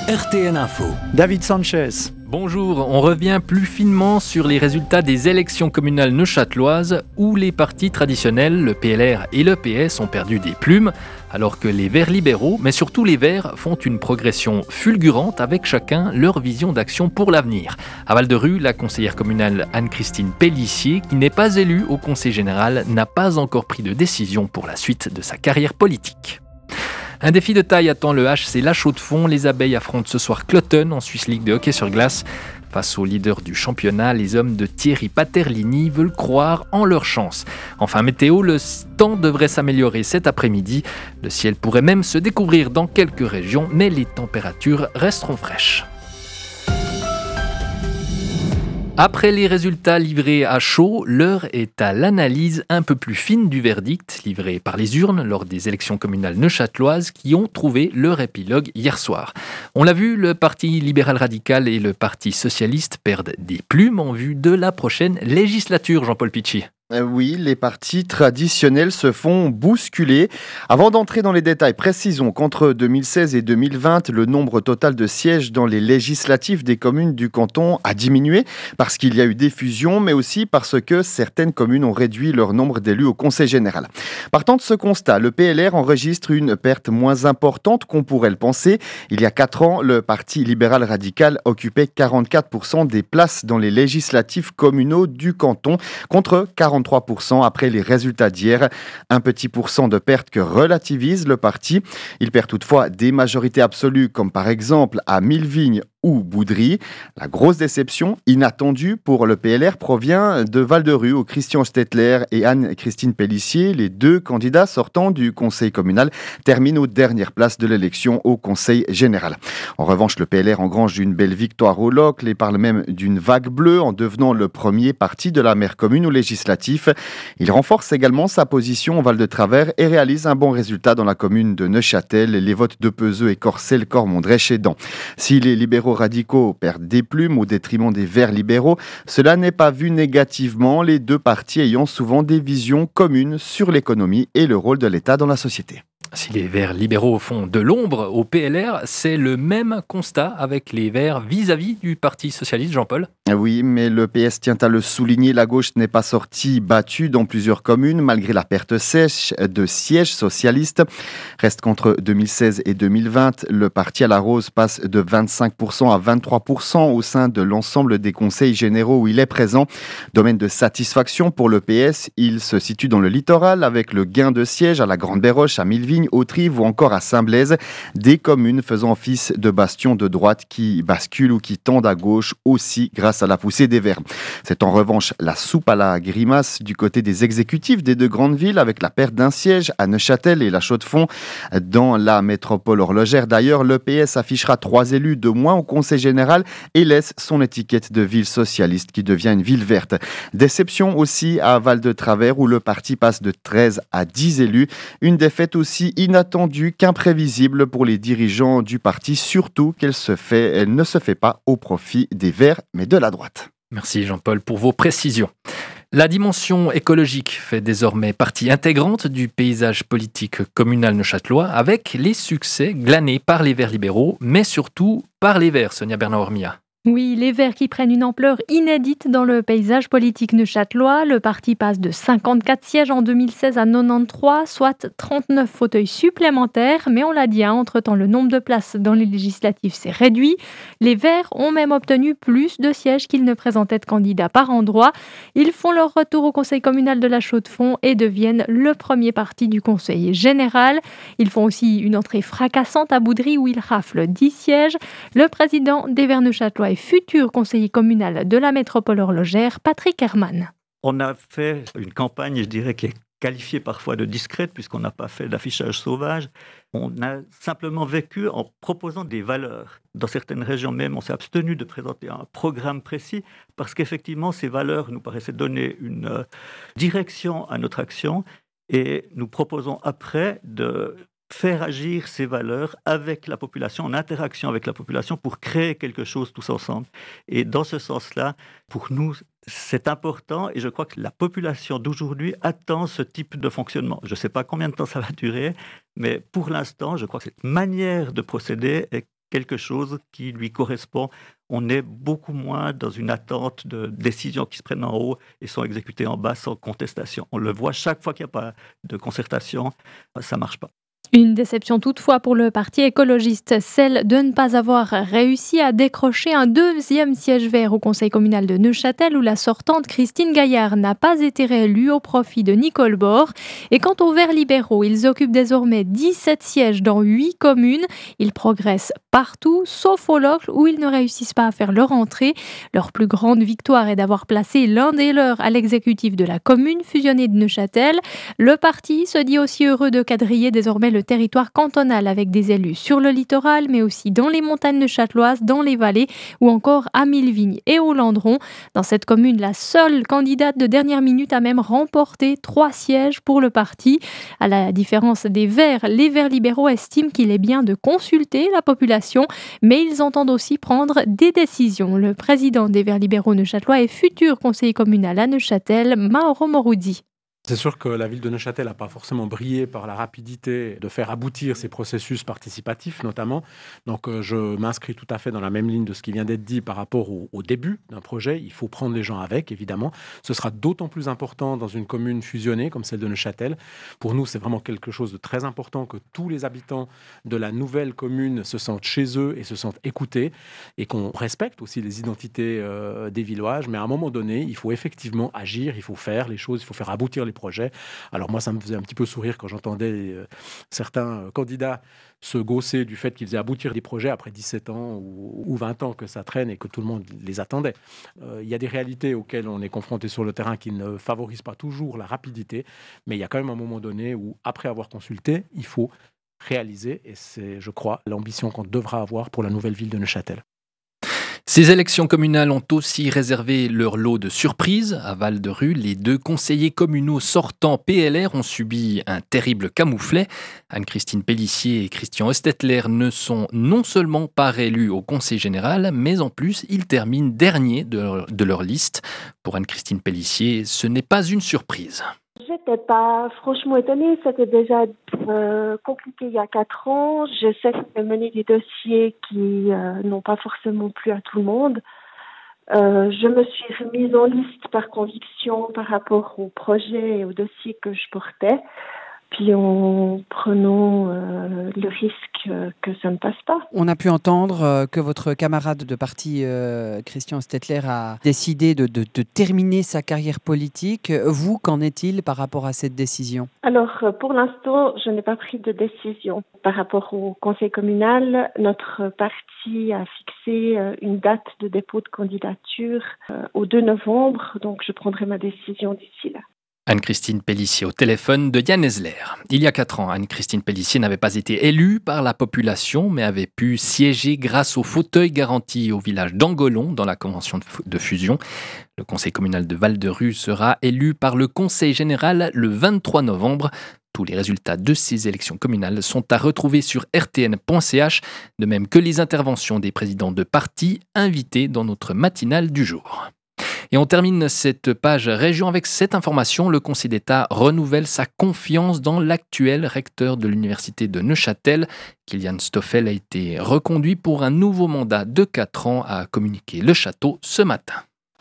RTN Info. David Sanchez. Bonjour, on revient plus finement sur les résultats des élections communales neuchâteloises où les partis traditionnels, le PLR et le PS, ont perdu des plumes, alors que les Verts libéraux, mais surtout les Verts, font une progression fulgurante avec chacun leur vision d'action pour l'avenir. À Val-de-Rue, la conseillère communale Anne-Christine Pellissier, qui n'est pas élue au conseil général, n'a pas encore pris de décision pour la suite de sa carrière politique. Un défi de taille attend le HC La Chaux-de-Fonds. Les abeilles affrontent ce soir Cloton en Swiss League de hockey sur glace. Face au leader du championnat, les hommes de Thierry Paterlini veulent croire en leur chance. Enfin, météo, le temps devrait s'améliorer cet après-midi. Le ciel pourrait même se découvrir dans quelques régions, mais les températures resteront fraîches. Après les résultats livrés à chaud, l'heure est à l'analyse un peu plus fine du verdict livré par les urnes lors des élections communales neuchâteloises qui ont trouvé leur épilogue hier soir. On l'a vu, le Parti libéral radical et le Parti socialiste perdent des plumes en vue de la prochaine législature, Jean-Paul Pichy. Oui, les partis traditionnels se font bousculer. Avant d'entrer dans les détails, précisons qu'entre 2016 et 2020, le nombre total de sièges dans les législatives des communes du canton a diminué parce qu'il y a eu des fusions, mais aussi parce que certaines communes ont réduit leur nombre d'élus au conseil général. Partant de ce constat, le PLR enregistre une perte moins importante qu'on pourrait le penser. Il y a 4 ans, le Parti libéral radical occupait 44% des places dans les législatives communaux du canton, contre 43% après les résultats d'hier. Un petit pourcent de perte que relativise le parti. Il perd toutefois des majorités absolues, comme par exemple à Millevignes ou Boudry. La grosse déception inattendue pour le PLR provient de Val-de-Rue, où Christian Stettler et Anne-Christine Pellissier, les deux candidats sortants du conseil communal, terminent aux dernières places de l'élection au conseil général. En revanche, le PLR engrange une belle victoire au local et parle même d'une vague bleue en devenant le premier parti de la maire commune au législatif. Il renforce également sa position au Val-de-Travers et réalise un bon résultat dans la commune de Neuchâtel. Les votes de Peseux et Corcelles, Cormondrey, Chédan. Si les libéraux radicaux perdent des plumes au détriment des Verts libéraux, cela n'est pas vu négativement, les deux partis ayant souvent des visions communes sur l'économie et le rôle de l'État dans la société. Si les Verts libéraux font de l'ombre au PLR, c'est le même constat avec les Verts vis-à-vis du Parti socialiste, Jean-Paul. Oui, mais le PS tient à le souligner, la gauche n'est pas sortie battue dans plusieurs communes, malgré la perte sèche de sièges socialistes. Reste qu'entre 2016 et 2020, le parti à la rose passe de 25% à 23% au sein de l'ensemble des conseils généraux où il est présent. Domaine de satisfaction pour le PS, il se situe dans le littoral avec le gain de sièges à la Grande-Béroche, à Millevignes, Autrive ou encore à Saint-Blaise, des communes faisant office de bastions de droite qui basculent ou qui tendent à gauche aussi grâce à la poussée des Verts. C'est en revanche la soupe à la grimace du côté des exécutifs des deux grandes villes avec la perte d'un siège à Neuchâtel et la Chaux-de-Fonds. Dans la métropole horlogère d'ailleurs, le PS affichera 3 élus de moins au conseil général et laisse son étiquette de ville socialiste qui devient une ville verte. Déception aussi à Val-de-Travers où le parti passe de 13 à 10 élus. Une défaite aussi inattendue qu'imprévisible pour les dirigeants du parti, surtout qu'elle ne se fait pas au profit des Verts, mais de la droite. Merci Jean-Paul pour vos précisions. La dimension écologique fait désormais partie intégrante du paysage politique communal neuchâtelois avec les succès glanés par les Verts libéraux, mais surtout par les Verts, Sonia Bernard-Hormia. Oui, les Verts qui prennent une ampleur inédite dans le paysage politique neuchâtelois. Le parti passe de 54 sièges en 2016 à 93, soit 39 fauteuils supplémentaires. Mais on l'a dit, entre-temps, le nombre de places dans les législatives s'est réduit. Les Verts ont même obtenu plus de sièges qu'ils ne présentaient de candidats par endroit. Ils font leur retour au conseil communal de la Chaux-de-Fonds et deviennent le premier parti du conseil général. Ils font aussi une entrée fracassante à Boudry où ils raflent 10 sièges. Le président des Verts neuchâtelois et futur conseiller communal de la métropole horlogère, Patrick Herman. On a fait une campagne, je dirais, qui est qualifiée parfois de discrète, puisqu'on n'a pas fait d'affichage sauvage. On a simplement vécu en proposant des valeurs. Dans certaines régions même, on s'est abstenu de présenter un programme précis, parce qu'effectivement, ces valeurs nous paraissaient donner une direction à notre action, et nous proposons après de faire agir ces valeurs avec la population, en interaction avec la population pour créer quelque chose tous ensemble. Et dans ce sens-là, pour nous, c'est important et je crois que la population d'aujourd'hui attend ce type de fonctionnement. Je ne sais pas combien de temps ça va durer, mais pour l'instant, je crois que cette manière de procéder est quelque chose qui lui correspond. On est beaucoup moins dans une attente de décisions qui se prennent en haut et sont exécutées en bas sans contestation. On le voit chaque fois qu'il n'y a pas de concertation, ça ne marche pas. Une déception toutefois pour le parti écologiste, celle de ne pas avoir réussi à décrocher un deuxième siège vert au conseil communal de Neuchâtel où la sortante Christine Gaillard n'a pas été réélue au profit de Nicole Bord. Et quant aux Verts libéraux, ils occupent désormais 17 sièges dans 8 communes. Ils progressent partout, sauf au Locle où ils ne réussissent pas à faire leur entrée. Leur plus grande victoire est d'avoir placé l'un des leurs à l'exécutif de la commune fusionnée de Neuchâtel. Le parti se dit aussi heureux de quadriller désormais le territoire cantonal avec des élus sur le littoral, mais aussi dans les montagnes neuchâteloises, dans les vallées ou encore à Millevignes et au Landron. Dans cette commune, la seule candidate de dernière minute a même remporté 3 sièges pour le parti. À la différence des Verts, les Verts libéraux estiment qu'il est bien de consulter la population, mais ils entendent aussi prendre des décisions. Le président des Verts libéraux neuchâtelois et futur conseiller communal à Neuchâtel, Mauro Morudi. C'est sûr que la ville de Neuchâtel n'a pas forcément brillé par la rapidité de faire aboutir ces processus participatifs notamment. Donc je m'inscris tout à fait dans la même ligne de ce qui vient d'être dit par rapport au début d'un projet. Il faut prendre les gens avec, évidemment. Ce sera d'autant plus important dans une commune fusionnée comme celle de Neuchâtel. Pour nous, c'est vraiment quelque chose de très important que tous les habitants de la nouvelle commune se sentent chez eux et se sentent écoutés et qu'on respecte aussi les identités des villages. Mais à un moment donné, il faut effectivement agir, il faut faire les choses, il faut faire aboutir les projets. Alors moi, ça me faisait un petit peu sourire quand j'entendais certains candidats se gausser du fait qu'ils faisaient aboutir des projets après 17 ans ou 20 ans que ça traîne et que tout le monde les attendait. Il y a des réalités auxquelles on est confronté sur le terrain qui ne favorisent pas toujours la rapidité, mais il y a quand même un moment donné où, après avoir consulté, il faut réaliser, et c'est, je crois, l'ambition qu'on devra avoir pour la nouvelle ville de Neuchâtel. Ces élections communales ont aussi réservé leur lot de surprises. À Val-de-Rue, les 2 conseillers communaux sortants PLR ont subi un terrible camouflet. Anne-Christine Pellissier et Christian Ostetler ne sont non seulement pas réélus au conseil général, mais en plus, ils terminent derniers de leur liste. Pour Anne-Christine Pellissier, ce n'est pas une surprise. J'étais pas franchement étonnée, c'était déjà compliqué il y a 4 ans. Je sais que j'ai mené des dossiers qui n'ont pas forcément plu à tout le monde. Je me suis remise en liste par conviction par rapport au projet et aux dossiers que je portais, puis en prenant le risque que ça ne passe pas. On a pu entendre que votre camarade de parti, Christian Stetler, a décidé de terminer sa carrière politique. Vous, qu'en est-il par rapport à cette décision ? Alors, pour l'instant, je n'ai pas pris de décision. Par rapport au conseil communal, notre parti a fixé une date de dépôt de candidature au 2 novembre, donc je prendrai ma décision d'ici là. Anne-Christine Pellissier au téléphone de Yann Esler. Il y a 4 ans, Anne-Christine Pellissier n'avait pas été élue par la population, mais avait pu siéger grâce au fauteuil garanti au village d'Angolon dans la convention de fusion. Le conseil communal de Val-de-Rue sera élu par le conseil général le 23 novembre. Tous les résultats de ces élections communales sont à retrouver sur rtn.ch, de même que les interventions des présidents de partis invités dans notre matinale du jour. Et on termine cette page région avec cette information. Le Conseil d'État renouvelle sa confiance dans l'actuel recteur de l'université de Neuchâtel. Kilian Stoffel a été reconduit pour un nouveau mandat de 4 ans, a communiqué le château ce matin.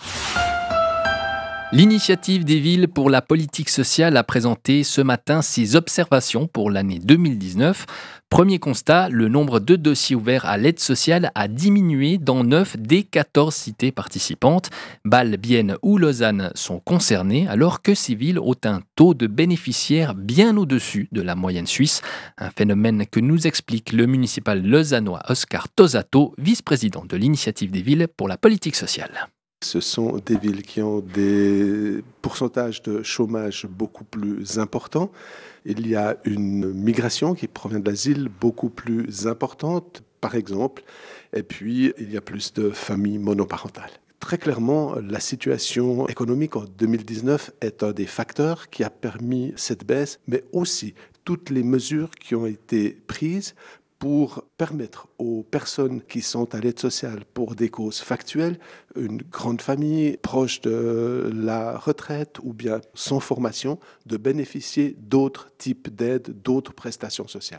L'initiative des villes pour la politique sociale a présenté ce matin ses observations pour l'année 2019. Premier constat, le nombre de dossiers ouverts à l'aide sociale a diminué dans 9 des 14 cités participantes. Bâle, Bienne ou Lausanne sont concernées, alors que ces villes ont un taux de bénéficiaires bien au-dessus de la moyenne suisse. Un phénomène que nous explique le municipal lausannois Oscar Tosato, vice-président de l'initiative des villes pour la politique sociale. Ce sont des villes qui ont des pourcentages de chômage beaucoup plus importants. Il y a une migration qui provient de l'asile beaucoup plus importante, par exemple. Et puis, il y a plus de familles monoparentales. Très clairement, la situation économique en 2019 est un des facteurs qui a permis cette baisse, mais aussi toutes les mesures qui ont été prises pour permettre aux personnes qui sont à l'aide sociale pour des causes factuelles, une grande famille proche de la retraite ou bien sans formation, de bénéficier d'autres types d'aides, d'autres prestations sociales.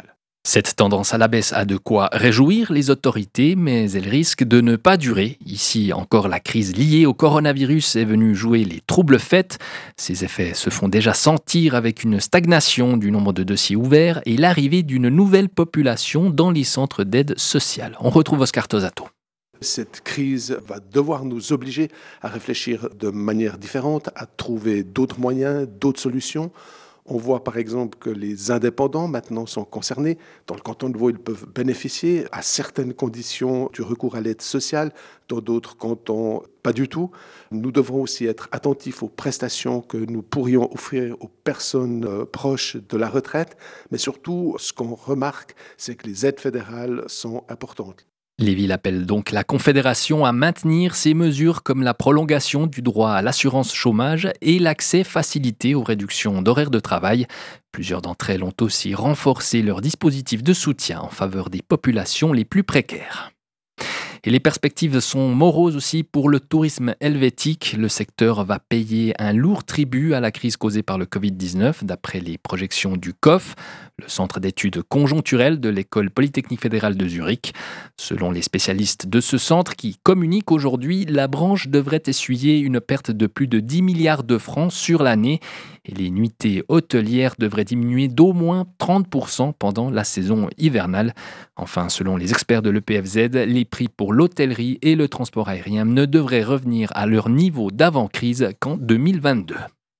Cette tendance à la baisse a de quoi réjouir les autorités, mais elle risque de ne pas durer. Ici encore, la crise liée au coronavirus est venue jouer les troubles faits. Ces effets se font déjà sentir avec une stagnation du nombre de dossiers ouverts et l'arrivée d'une nouvelle population dans les centres d'aide sociale. On retrouve Oscar Tosato. Cette crise va devoir nous obliger à réfléchir de manière différente, à trouver d'autres moyens, d'autres solutions. On voit par exemple que les indépendants maintenant sont concernés. Dans le canton de Vaud, ils peuvent bénéficier à certaines conditions du recours à l'aide sociale, dans d'autres cantons, pas du tout. Nous devrons aussi être attentifs aux prestations que nous pourrions offrir aux personnes proches de la retraite. Mais surtout, ce qu'on remarque, c'est que les aides fédérales sont importantes. Les villes appellent donc la Confédération à maintenir ces mesures comme la prolongation du droit à l'assurance chômage et l'accès facilité aux réductions d'horaires de travail. Plusieurs d'entre elles ont aussi renforcé leur dispositif de soutien en faveur des populations les plus précaires. Et les perspectives sont moroses aussi pour le tourisme helvétique. Le secteur va payer un lourd tribut à la crise causée par le Covid-19, d'après les projections du COF, le centre d'études conjoncturelles de l'École polytechnique fédérale de Zurich. Selon les spécialistes de ce centre qui communiquent aujourd'hui, la branche devrait essuyer une perte de plus de 10 milliards de francs sur l'année. Et les nuitées hôtelières devraient diminuer d'au moins 30% pendant la saison hivernale. Enfin, selon les experts de l'EPFZ, les prix pour l'hôtellerie et le transport aérien ne devraient revenir à leur niveau d'avant-crise qu'en 2022.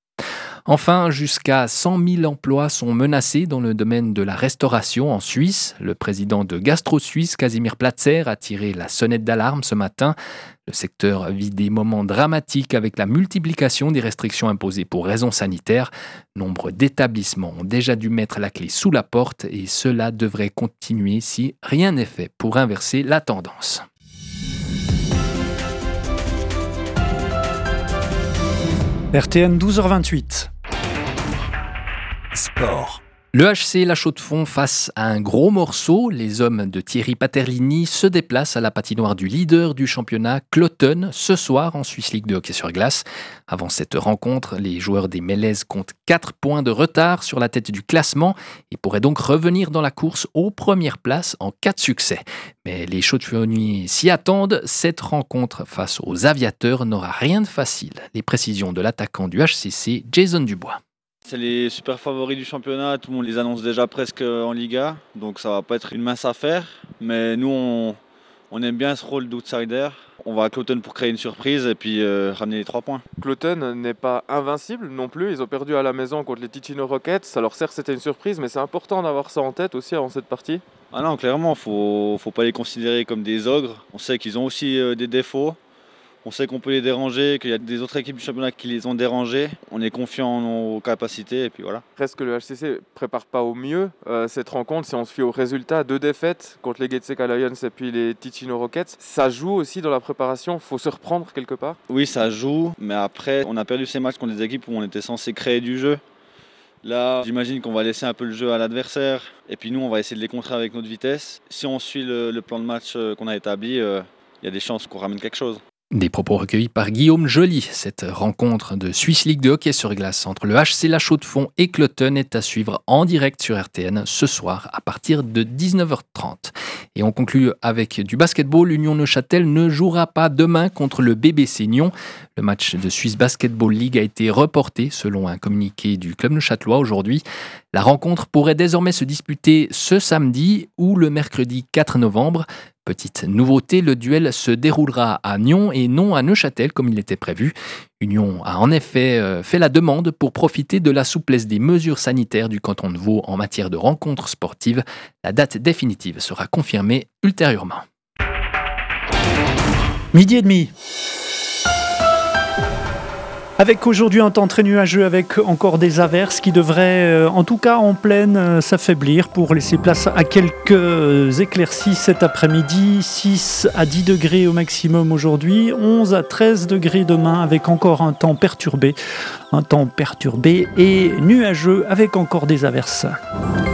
Enfin, jusqu'à 100 000 emplois sont menacés dans le domaine de la restauration en Suisse. Le président de Gastro Suisse, Casimir Platzer, a tiré la sonnette d'alarme ce matin. Le secteur vit des moments dramatiques avec la multiplication des restrictions imposées pour raisons sanitaires. Nombre d'établissements ont déjà dû mettre la clé sous la porte et cela devrait continuer si rien n'est fait pour inverser la tendance. RTN 12h28. Sport. Le HC La Chaux-de-Fonds face à un gros morceau. Les hommes de Thierry Paterlini se déplacent à la patinoire du leader du championnat, Cloton, ce soir en Swiss League de hockey sur glace. Avant cette rencontre, les joueurs des Mélèzes comptent 4 points de retard sur la tête du classement et pourraient donc revenir dans la course aux premières places en cas de succès. Mais les Chaux-de-Fonds s'y attendent. Cette rencontre face aux Aviateurs n'aura rien de facile. Les précisions de l'attaquant du HCC, Jason Dubois. C'est les super favoris du championnat, tout le monde les annonce déjà presque en Liga, donc ça va pas être une mince affaire. Mais nous, on aime bien ce rôle d'outsider. On va à Cloton pour créer une surprise et puis ramener les 3 points. Cloton n'est pas invincible non plus, ils ont perdu à la maison contre les Ticino Rockets. Alors certes c'était une surprise, mais c'est important d'avoir ça en tête aussi avant cette partie. Ah non, clairement, faut pas les considérer comme des ogres. On sait qu'ils ont aussi des défauts. On sait qu'on peut les déranger, qu'il y a des autres équipes du championnat qui les ont dérangés. On est confiant en nos capacités et puis voilà. Presque le HCC prépare pas au mieux cette rencontre si on se fie aux résultats. 2 défaites contre les Getseka Lions et puis les Ticino Rockets. Ça joue aussi dans la préparation, faut se reprendre quelque part. Oui, ça joue, mais après on a perdu ces matchs contre des équipes où on était censé créer du jeu. Là, j'imagine qu'on va laisser un peu le jeu à l'adversaire et puis nous on va essayer de les contrer avec notre vitesse. Si on suit le plan de match qu'on a établi, il y a des chances qu'on ramène quelque chose. Des propos recueillis par Guillaume Joly. Cette rencontre de Swiss League de hockey sur glace entre le HC La Chaux-de-Fonds et Cloton est à suivre en direct sur RTN ce soir à partir de 19h30. Et on conclut avec du basketball. Union Neuchâtel ne jouera pas demain contre le BBC Nyon. Le match de Swiss Basketball League a été reporté selon un communiqué du club neuchâtelois aujourd'hui. La rencontre pourrait désormais se disputer ce samedi ou le mercredi 4 novembre. Petite nouveauté, le duel se déroulera à Nyon et non à Neuchâtel comme il était prévu. Union a en effet fait la demande pour profiter de la souplesse des mesures sanitaires du canton de Vaud en matière de rencontres sportives. La date définitive sera confirmée ultérieurement. 12h30. Avec aujourd'hui un temps très nuageux avec encore des averses qui devraient, en tout cas en pleine, s'affaiblir pour laisser place à quelques éclaircies cet après-midi. 6 à 10 degrés au maximum aujourd'hui, 11 à 13 degrés demain avec encore un temps perturbé et nuageux avec encore des averses.